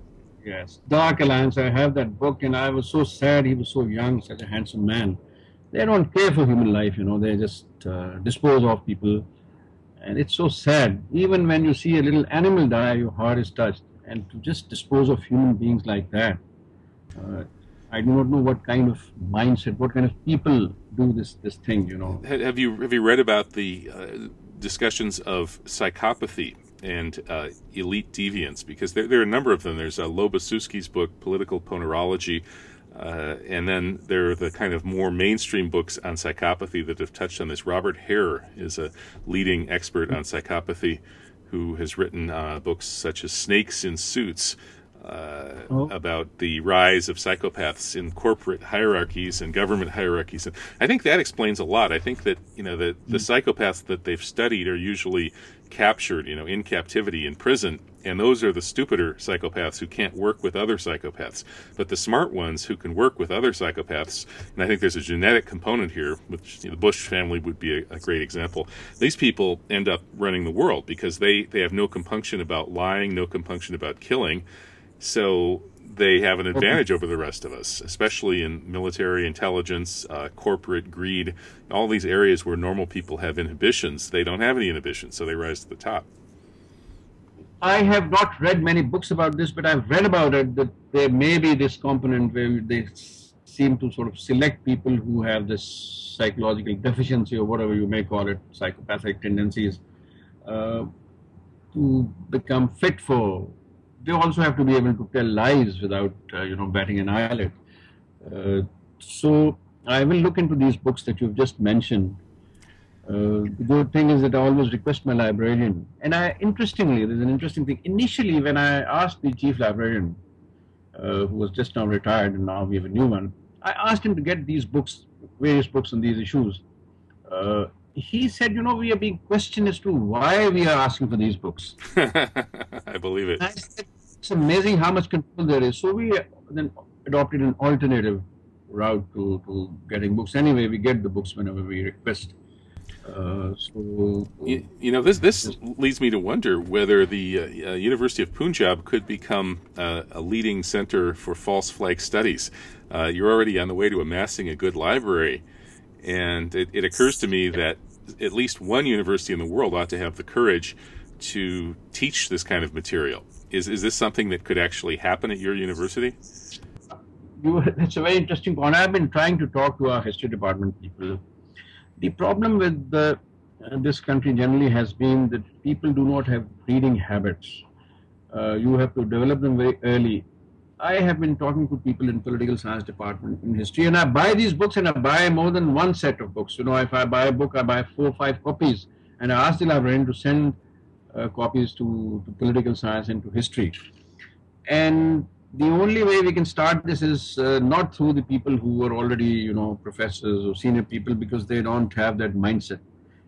Yes, Dark Alliance, I have that book, and I was so sad. He was so young, such a handsome man. They don't care for human life, you know, they just uh, dispose of people. And it's so sad. Even when you see a little animal die, your heart is touched. And to just dispose of human beings like that, uh, I do not know what kind of mindset, what kind of people do this this thing, you know. Have you have you read about the uh, discussions of psychopathy and uh, elite deviance? Because there, there are a number of them. There's uh, Lobasuski's book, Political Ponerology, uh, and then there are the kind of more mainstream books on psychopathy that have touched on this. Robert Hare is a leading expert on psychopathy who has written uh, books such as Snakes in Suits, Uh, oh. about the rise of psychopaths in corporate hierarchies and government hierarchies. And I think that explains a lot. I think that, you know, the, the psychopaths that they've studied are usually captured, you know, in captivity in prison, and those are the stupider psychopaths who can't work with other psychopaths. But the smart ones who can work with other psychopaths, and I think there's a genetic component here, which, you know, the Bush family would be a, a great example. These people end up running the world because they, they have no compunction about lying, no compunction about killing. So they have an advantage over the rest of us, especially in military intelligence, uh, corporate greed, all these areas where normal people have inhibitions. They don't have any inhibitions, so they rise to the top. I have not read many books about this, but I've read about it, that there may be this component where they seem to sort of select people who have this psychological deficiency or whatever you may call it, psychopathic tendencies, uh, to become fit for. They also have to be able to tell lies without, uh, you know, batting an eyelid. Uh, so I will look into these books that you've just mentioned. Uh, the good thing is that I always request my librarian. And I, interestingly, there's an interesting thing. Initially, when I asked the chief librarian, uh, who was just now retired, and now we have a new one, I asked him to get these books, various books on these issues. Uh, he said, you know, we are being questioned as to why we are asking for these books. I believe it. I said, it's amazing how much control there is. So we then adopted an alternative route to, to getting books. Anyway, we get the books whenever we request. Uh, so you, you know, this this leads me to wonder whether the uh, uh, University of Punjab could become uh, a leading center for false flag studies. Uh, you're already on the way to amassing a good library, and it, it occurs to me that at least one university in the world ought to have the courage to teach this kind of material. Is is this something that could actually happen at your university? You, that's a very interesting point. I've been trying to talk to our history department people. The problem with the, uh, this country generally has been that people do not have reading habits. Uh, you have to develop them very early. I have been talking to people in political science department, in history, and I buy these books, and I buy more than one set of books. You know, if I buy a book, I buy four or five copies, and I ask the librarian to send uh, copies to, to political science and to history. And the only way we can start this is uh, not through the people who are already, you know, professors or senior people, because they don't have that mindset.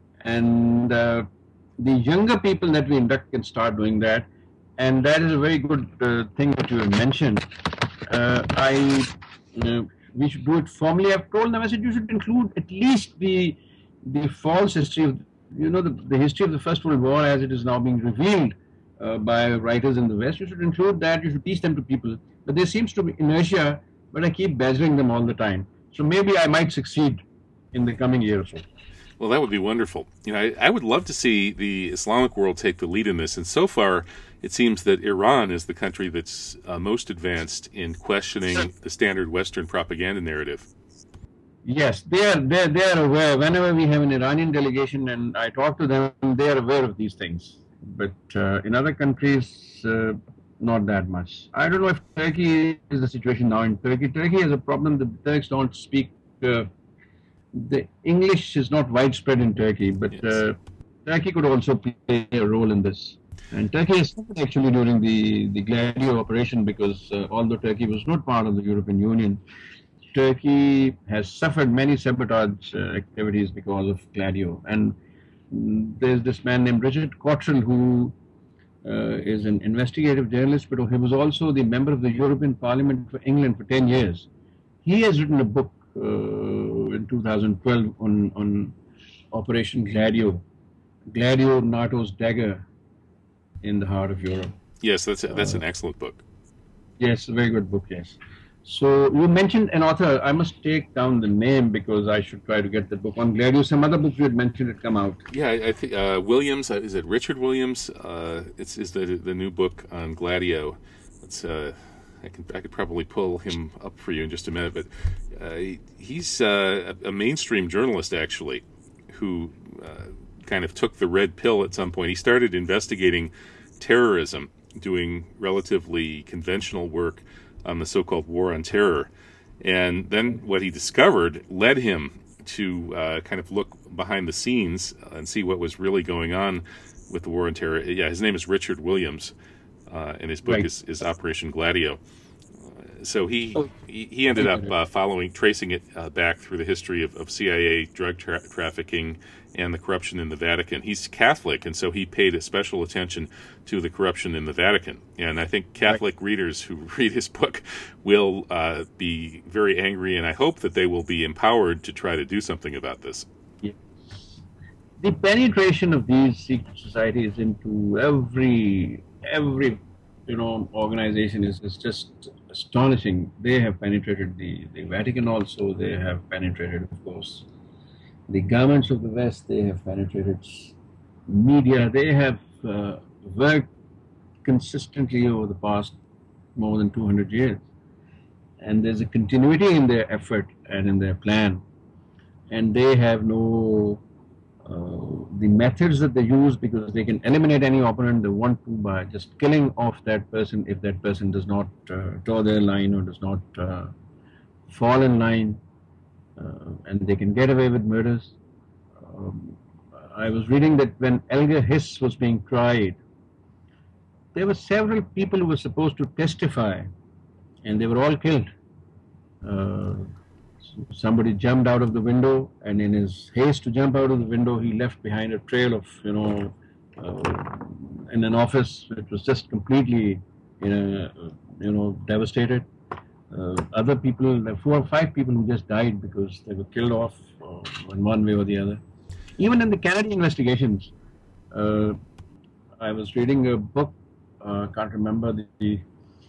And uh, the younger people that we induct can start doing that. And that is a very good uh, thing that you have mentioned. Uh, I, uh, we should do it formally. I've told them, I said, you should include at least the, the false history of, you know, the, the history of the First World War as it is now being revealed Uh, by writers in the West. You should include that. You should teach them to people. But there seems to be inertia, but I keep badgering them all the time. So maybe I might succeed in the coming year or so. Well, that would be wonderful. You know, I, I would love to see the Islamic world take the lead in this. And so far, it seems that Iran is the country that's uh, most advanced in questioning the standard Western propaganda narrative. Yes, they are. They they are aware. Whenever we have an Iranian delegation and I talk to them, they are aware of these things. But uh, in other countries, uh, not that much. I don't know if Turkey is the situation now in Turkey. Turkey has a problem that the Turks don't speak. Uh, the English is not widespread in Turkey, but Yes. uh, Turkey could also play a role in this. And Turkey has suffered actually during the, the Gladio operation because uh, although Turkey was not part of the European Union, Turkey has suffered many sabotage uh, activities because of Gladio. And mm, there's this man named Richard Cottrell who uh, is an investigative journalist, but he was also the member of the European Parliament for England for ten years. He has written a book uh, in two thousand twelve on, on Operation Gladio, Gladio, NATO's dagger in the heart of Europe. Yes, that's a, that's an excellent book. Yes, a very good book, yes. So you mentioned an author. I must take down the name because I should try to get the book on Gladio. Some other books you had mentioned had come out. Yeah, I, I think uh, Williams, uh, is it Richard Williams? Uh, it's is the the new book on Gladio. It's uh, I can I could probably pull him up for you in just a minute, but uh, he, he's uh, a, a mainstream journalist actually, who uh, kind of took the red pill at some point. He started investigating terrorism, doing relatively conventional work on the so-called War on Terror. And then what he discovered led him to uh, kind of look behind the scenes and see what was really going on with the War on Terror. Yeah, his name is Richard Williams, uh, and his book Right. is, is Operation Gladio. Uh, so he, he he ended up uh, following, tracing it uh, back through the history of, of C I A drug tra- trafficking and the corruption in the Vatican. He's Catholic, and so he paid a special attention to the corruption in the Vatican. And I think Catholic right. readers who read his book will uh, be very angry, and I hope that they will be empowered to try to do something about this. Yes. The penetration of these secret societies into every every you know organization is, is just astonishing. They have penetrated the, the Vatican also. They have penetrated, of course, the governments of the West. They have penetrated media. They have uh, worked consistently over the past more than two hundred years. And there's a continuity in their effort and in their plan. And they have no, uh, the methods that they use, because they can eliminate any opponent they want to by just killing off that person if that person does not uh, draw their line or does not uh, fall in line. Uh, and they can get away with murders. Um, I was reading that when Elgar Hiss was being tried, there were several people who were supposed to testify, and they were all killed. Uh, somebody jumped out of the window, and in his haste to jump out of the window, he left behind a trail of, you know, uh, in an office which was just completely, you know, you know devastated. Uh, other people, four or five people who just died because they were killed off uh, in one way or the other. Even in the Kennedy investigations, uh, I was reading a book, I uh, can't remember the, the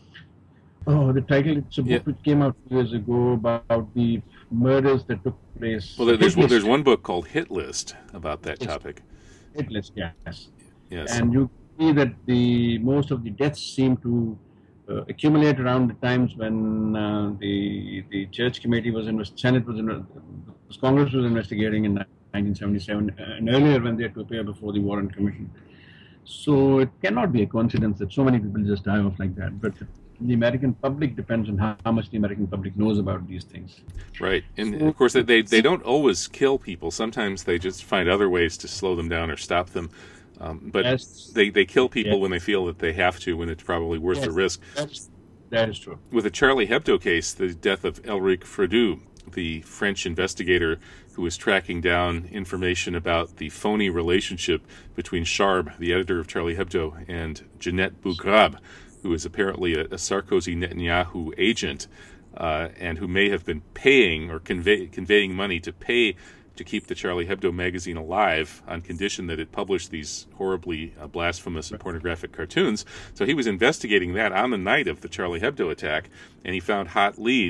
oh the title. It's a book yeah. which came out years ago about the murders that took place. Well, there's well, there's one book called Hit List about that topic. Hit List, yes. Yes. And you see that the most of the deaths seem to uh, accumulate around the times when uh, the the Church Committee was in, Senate was in, uh, Congress was investigating in nineteen seventy-seven, and earlier when they had to appear before the Warren Commission. So it cannot be a coincidence that so many people just die off like that. But the American public depends on how, how much the American public knows about these things. Right. And so, of course, they, they don't always kill people. Sometimes they just find other ways to slow them down or stop them. Um, but yes, they, they kill people yes. when they feel that they have to, when it's probably worth yes, the risk. That's, that is true. With the Charlie Hebdo case, the death of Elric Fredu, the French investigator who was tracking down information about the phony relationship between Charb, the editor of Charlie Hebdo, and Jeanette Bougrab, who is apparently a, a Sarkozy Netanyahu agent, uh, and who may have been paying or convey, conveying money to pay to keep the Charlie Hebdo magazine alive on condition that it published these horribly uh, blasphemous and pornographic cartoons. So he was investigating that on the night of the Charlie Hebdo attack, and he found hot leads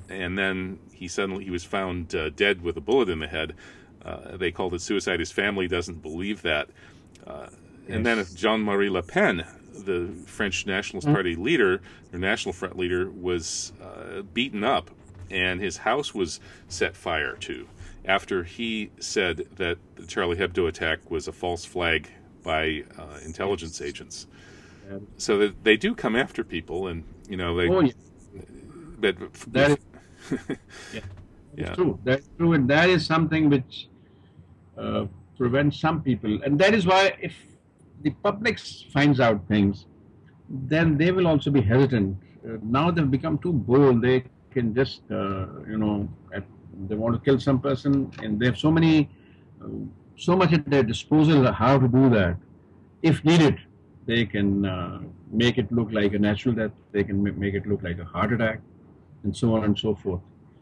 and then he suddenly he was found uh, dead with a bullet in the head. Uh, they called it suicide. His family doesn't believe that. Uh, and then if Jean-Marie Le Pen, the French Nationalist mm-hmm. Party leader, or National Front leader, was uh, beaten up, and his house was set fire to after he said that the Charlie Hebdo attack was a false flag by uh, intelligence agents. Yeah. So that they do come after people, and you know they. Oh, yeah. But that is, yeah, yeah. true. That's true, and that is something which uh, prevents some people, and that is why if the public finds out things, then they will also be hesitant. Uh, now they've become too bold. They can just, uh, you know, at, they want to kill some person, and they have so many, uh, so much at their disposal how to do that. If needed, they can uh, make it look like a natural death. They can make it look like a heart attack, and so on and so forth.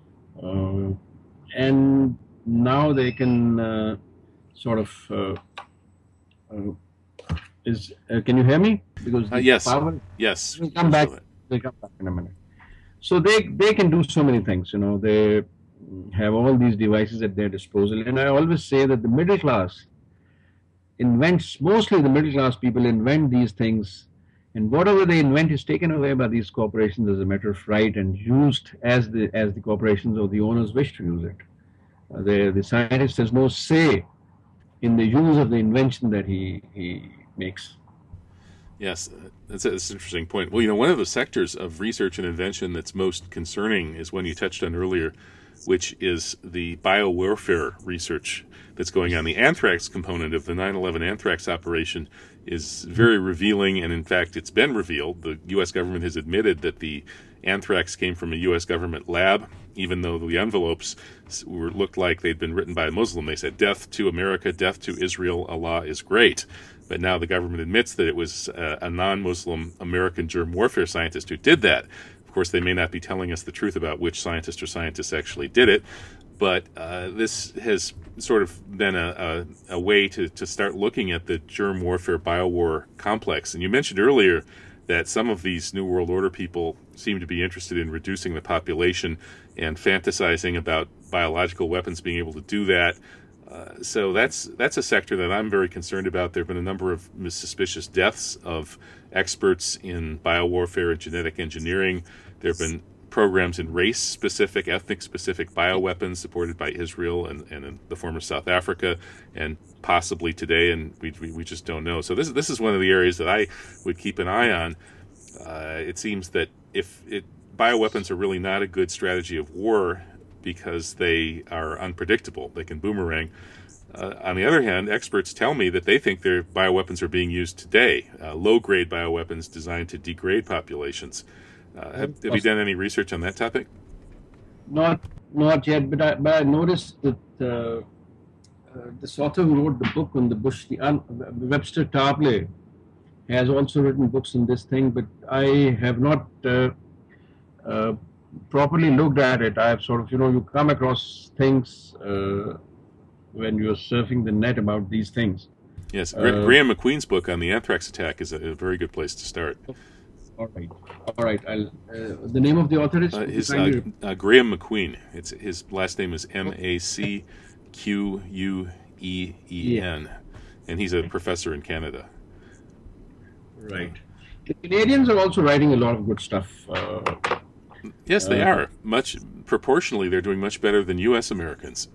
Uh, and now they can uh, sort of. Uh, uh, Is uh, can you hear me? Because uh, yes, power, yes. We'll come back. We'll come back in a minute. So they they can do so many things. You know, they have all these devices at their disposal. And I always say that the middle class invents. Mostly the middle class people invent these things, and whatever they invent is taken away by these corporations as a matter of right and used as the as the corporations or the owners wish to use it. Uh, the the scientist has no say in the use of the invention that he he. makes. Yes, that's, that's an interesting point. Well, you know, one of the sectors of research and invention that's most concerning is one you touched on earlier, which is the biowarfare research that's going on. The anthrax component of the nine eleven anthrax operation is very revealing, and in fact, it's been revealed. The U S government has admitted that the anthrax came from a U S government lab, even though the envelopes were, looked like they'd been written by a Muslim. They said, "Death to America, death to Israel, Allah is great." But now the government admits that it was a, a non-Muslim American germ warfare scientist who did that. Of course, they may not be telling us the truth about which scientist or scientists actually did it, but uh, this has sort of been a, a, a way to, to start looking at the germ warfare biowar complex. And you mentioned earlier that some of these New World Order people seem to be interested in reducing the population and fantasizing about biological weapons being able to do that. Uh, so that's that's a sector that I'm very concerned about. There have been a number of suspicious deaths of experts in biowarfare and genetic engineering. There have been programs in race-specific, ethnic-specific bioweapons supported by Israel and, and in the former South Africa, and possibly today, and we, we, we just don't know. So this, this is one of the areas that I would keep an eye on. Uh, it seems that if it, bioweapons are really not a good strategy of war, because they are unpredictable. They can boomerang. Uh, on the other hand, experts tell me that they think their bioweapons are being used today, uh, low-grade bioweapons designed to degrade populations. Uh, have, have you done any research on that topic? Not not yet, but I, but I noticed that uh, uh, this author who wrote the book on the Bush, the un, Webster Tarpley, has also written books on this thing, but I have not uh, uh, properly looked at it. I've sort of, you know, you come across things uh, when you're surfing the net about these things. Yes, Gra- uh, Graham McQueen's book on the anthrax attack is a, a very good place to start. All right, all right. I'll, uh, the name of the author is? Uh, his, uh, uh, Graham McQueen. It's, his last name is M A C Q U E E N, yeah. And he's a professor in Canada. Right. The Canadians are also writing a lot of good stuff. Uh, Yes, they uh, are. Much proportionally, they're doing much better than U S Americans.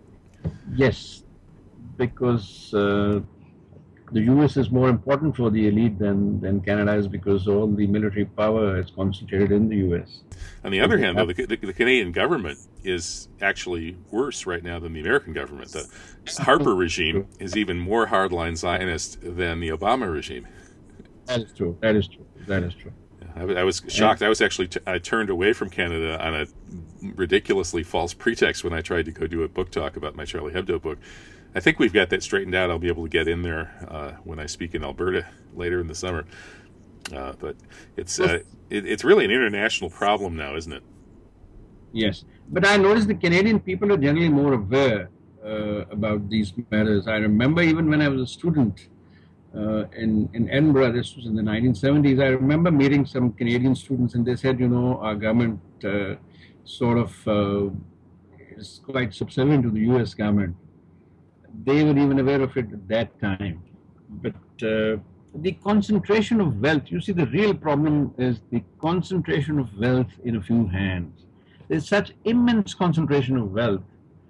Yes, because uh, the U S is more important for the elite than, than Canada is, because all the military power is concentrated in the U S. On the other hand, though, the, the, the Canadian government is actually worse right now than the American government. The Harper regime is even more hardline Zionist than the Obama regime. That is true. That is true. That is true. I, I was shocked. I was actually t- I turned away from Canada on a ridiculously false pretext when I tried to go do a book talk about my Charlie Hebdo book. I think we've got that straightened out. I'll be able to get in there uh, when I speak in Alberta later in the summer. Uh, but it's uh, it, it's really an international problem now, isn't it? Yes, but I noticed the Canadian people are generally more aware uh, about these matters. I remember even when I was a student uh, in, in Edinburgh, this was in the nineteen seventies, I remember meeting some Canadian students, and they said, you know, our government uh, sort of uh, is quite subservient to the U S government. They were even aware of it at that time. But uh, the concentration of wealth, you see, the real problem is the concentration of wealth in a few hands. There's such immense concentration of wealth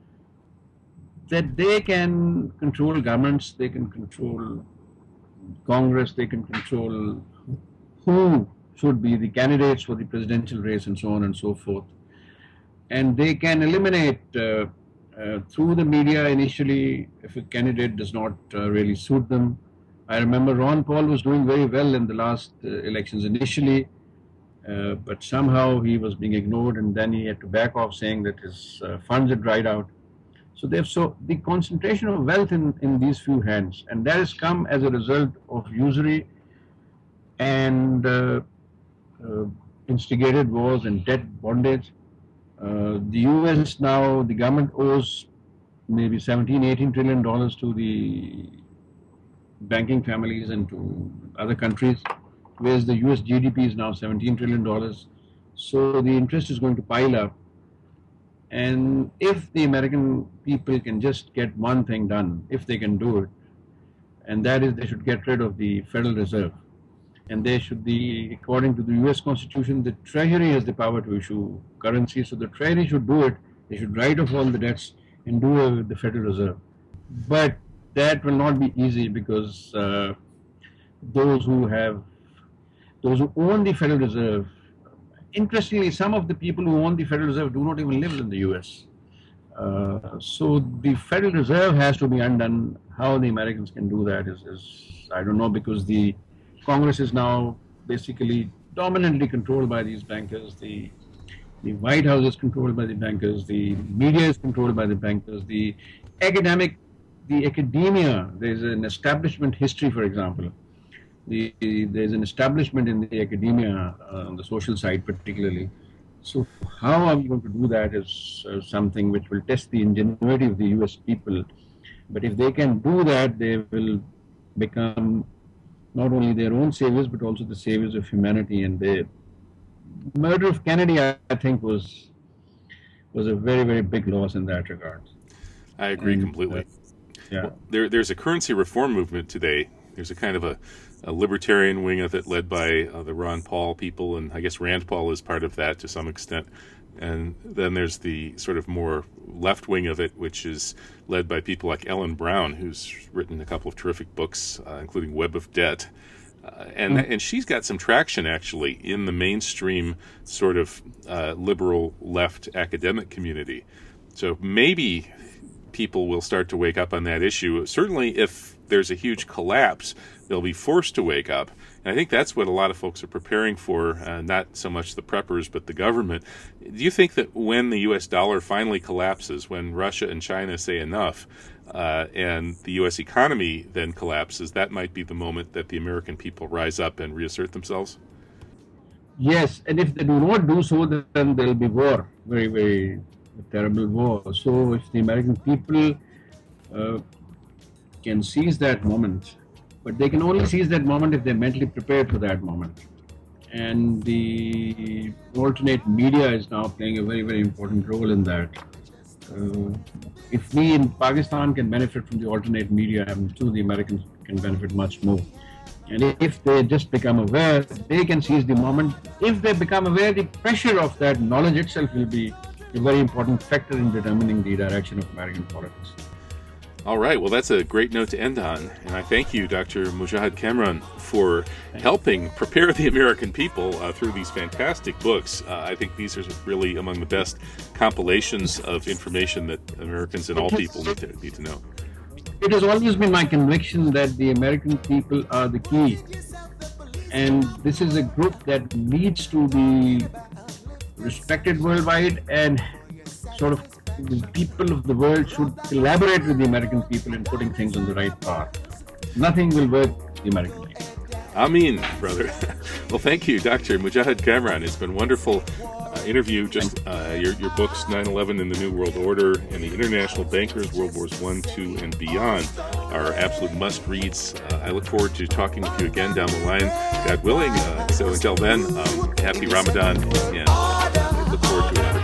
that they can control governments, they can control Congress, they can control who should be the candidates for the presidential race and so on and so forth. And they can eliminate uh, uh, through the media initially if a candidate does not uh, really suit them. I remember Ron Paul was doing very well in the last uh, elections initially, uh, but somehow he was being ignored, and then he had to back off saying that his uh, funds had dried out. So they've so the concentration of wealth in, in these few hands, and that has come as a result of usury and uh, uh, instigated wars and debt bondage. Uh, the U S now, the government owes maybe seventeen, eighteen trillion dollars to the banking families and to other countries, whereas the U S G D P is now seventeen trillion dollars. So the interest is going to pile up. And if the American people can just get one thing done, if they can do it, and that is they should get rid of the Federal Reserve. And they should be, according to the U S Constitution, the Treasury has the power to issue currency, so the Treasury should do it. They should write off all the debts and do it with the Federal Reserve. But that will not be easy because uh, those who have, those who own the Federal Reserve, interestingly, some of the people who own the Federal Reserve do not even live in the U S. Uh, so the Federal Reserve has to be undone. How the Americans can do that is, is I don't know, because the Congress is now basically dominantly controlled by these bankers. The, the White House is controlled by the bankers. The media is controlled by the bankers. The academic, the academia, there's an establishment history, for example. The, there's an establishment in the academia, uh, on the social side particularly. So how are we going to do that is uh, something which will test the ingenuity of the U S people. But if they can do that, they will become not only their own saviors, but also the saviors of humanity. And the murder of Kennedy, I, I think, was was a very, very big loss in that regard. I agree and, completely. Uh, yeah. Well, there, there's a currency reform movement today. There's a kind of a, a libertarian wing of it led by uh, the Ron Paul people, and I guess Rand Paul is part of that to some extent. And then there's the sort of more left wing of it, which is led by people like Ellen Brown, who's written a couple of terrific books, uh, including Web of Debt. Uh, and mm-hmm. and she's got some traction, actually, in the mainstream sort of uh, liberal left academic community. So maybe people will start to wake up on that issue. Certainly if there's a huge collapse, they'll be forced to wake up. And I think that's what a lot of folks are preparing for, uh, not so much the preppers, but the government. Do you think that when the U S dollar finally collapses, when Russia and China say enough, uh, and the U S economy then collapses, that might be the moment that the American people rise up and reassert themselves? Yes, and if they do not do so, then there will be war, very, very terrible war. So if the American people uh, can seize that moment, but they can only seize that moment if they're mentally prepared for that moment. And the alternate media is now playing a very, very important role in that. Uh, if we in Pakistan can benefit from the alternate media, I'm sure the Americans can benefit much more. And if they just become aware, they can seize the moment. If they become aware, the pressure of that knowledge itself will be a very important factor in determining the direction of American politics. All right. Well, that's a great note to end on. And I thank you, Doctor Mujahid Kamran, for helping prepare the American people uh, through these fantastic books. Uh, I think these are really among the best compilations of information that Americans and all people need to, need to know. It has always been my conviction that the American people are the key. And this is a group that needs to be respected worldwide, and sort of the people of the world should collaborate with the American people in putting things on the right path. Nothing will work the American way. Ameen, brother. Well, thank you, Doctor Mujahid Kamran. It's been wonderful uh, interview. Just uh, your your books, nine eleven and the New World Order, and the International Bankers, World Wars One, Two, and Beyond, are absolute must-reads. Uh, I look forward to talking with you again down the line, God willing. Uh, so until then, um, happy Ramadan, and uh, look forward to it.